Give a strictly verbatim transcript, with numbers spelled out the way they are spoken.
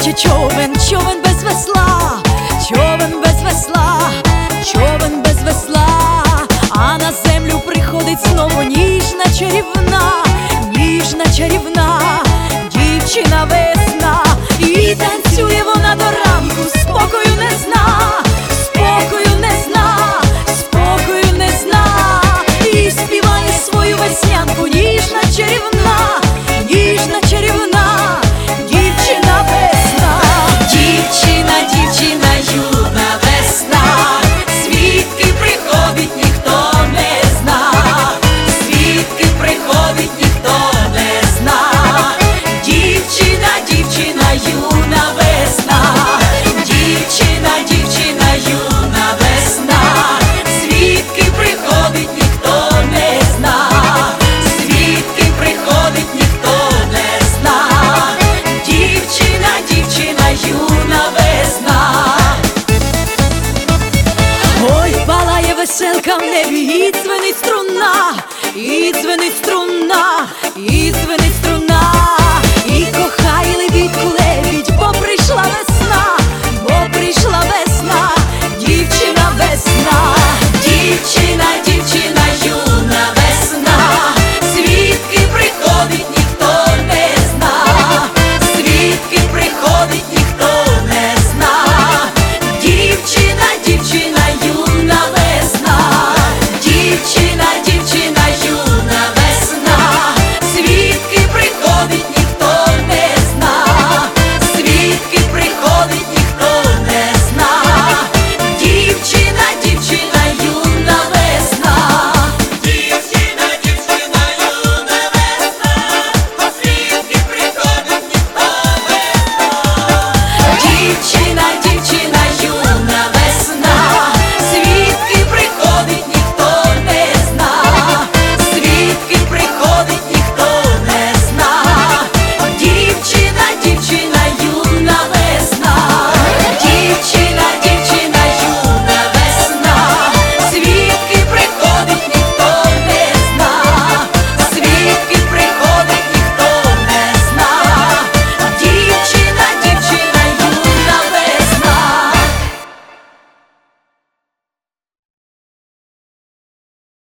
наче човен, човен без весла, човен без весла, човен без весла, а на землю приходить знову ніжна чарівна, ніжна чарівна дівчина весна. І танцює вона до ранку, спокою не зна, спокою не зна, спокою не зна. І співає свою веснянку, ніжна чарівна, ніжна чарівна дівчина весна. Дівчина, дівчина, юна весна, звідки приходить ніхто не зна, звідки приходить ніхто не зна. Дівчина, дівчина, юна весна, дівчина, дівчина, юна весна, звідки приходить ніхто не зна, звідки приходить ніхто не зна. Дівчина, дівчина, юна весна. Ой, палає веселка в небі, і дзвенить струна, і дзвенить струна, і дзвенить